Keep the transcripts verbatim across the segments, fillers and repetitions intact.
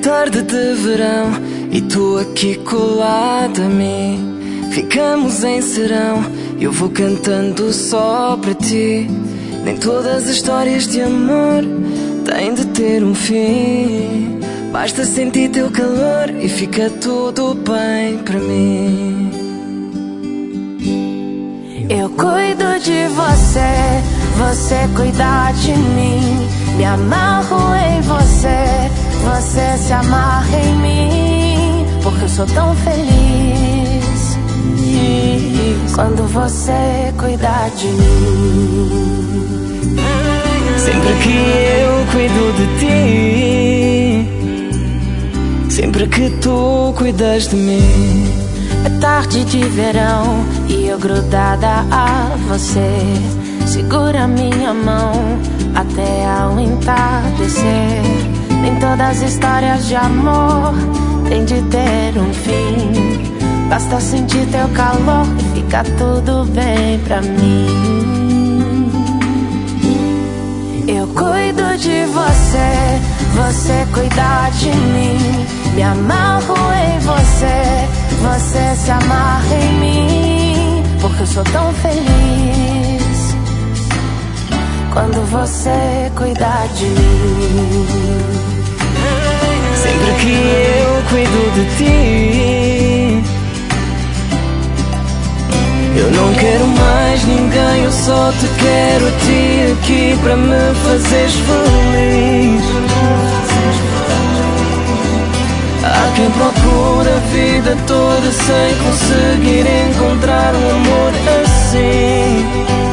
tarde de verão e tu aqui colada a mim. Ficamos em serão, eu vou cantando só para ti. Nem todas as histórias de amor têm de ter um fim. Basta sentir teu calor e fica tudo bem para mim. Eu cuido de você, você cuida de mim. Me amarro em você, você se amarra em mim. Porque eu sou tão feliz quando você cuida de mim. Sempre que eu cuido de ti, sempre que tu cuidas de mim. É tarde de verão e eu grudada a você. Segura minha mão até ao entardecer. Nem todas as histórias de amor têm de ter um fim. Basta sentir teu calor e fica tudo bem pra mim. Eu cuido de você, você cuida de mim. Me amarro em você, você se amarra em mim. Porque eu sou tão feliz quando você cuida de mim. Sempre que eu cuido de ti, eu não quero mais ninguém, eu só te quero a ti aqui para me fazeres feliz. Há quem procura a vida toda sem conseguir encontrar um amor assim.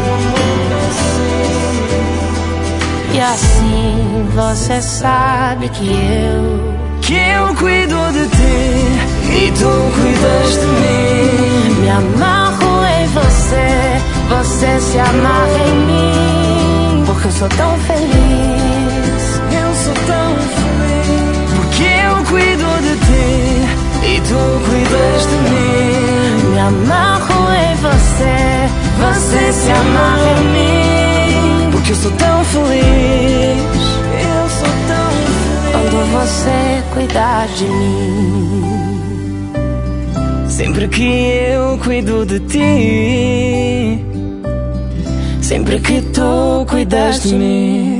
E assim você sabe que eu Que eu cuido de ti e tu cuidas de mim. me amarro em você, você se amarra em mim. Porque eu sou tão feliz, Eu sou tão feliz porque eu cuido de ti e tu cuidas de mim. me amarro em você, você se amarra em mim. Porque eu sou tão feliz, eu sou tão feliz Quando você cuidar de mim. sempre que eu cuido de ti, sempre que tu cuidas de mim.